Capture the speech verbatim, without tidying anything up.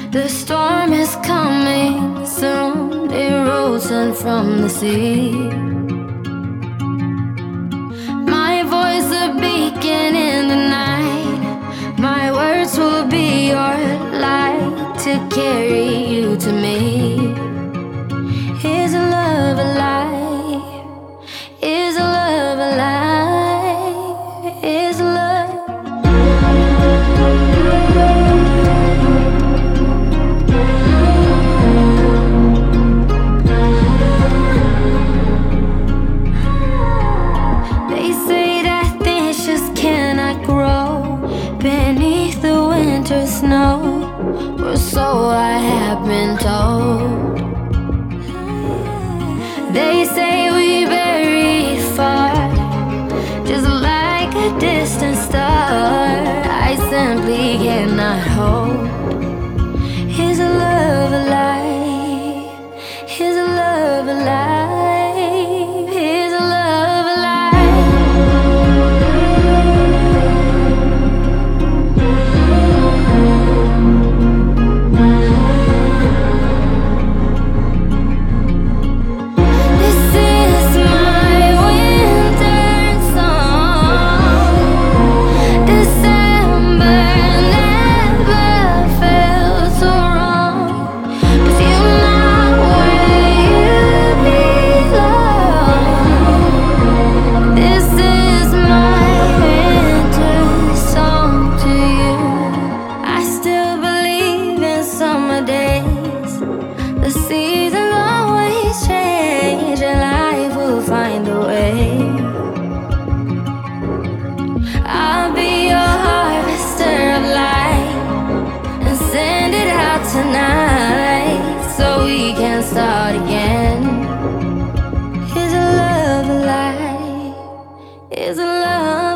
The storm is coming soon, erosion from the sea. My voice a beacon in the night. My words will be your light to carry you to me. Is love alive? Is love alive? Is love? They say that things just cannot grow beneath the winter snow, or so I have been told. They say we buried far, just like a distant star. I simply cannot hold. Is love alive? Is love alive? Is love alive? This is my winter song. December never felt so wrong, 'cause you're not where you belong. This is my winter song to you. I still believe in summer days. The seasons always change, and life will find a way. I'll be your harvester of light and send it out tonight so we can start again. Is love alive? Is love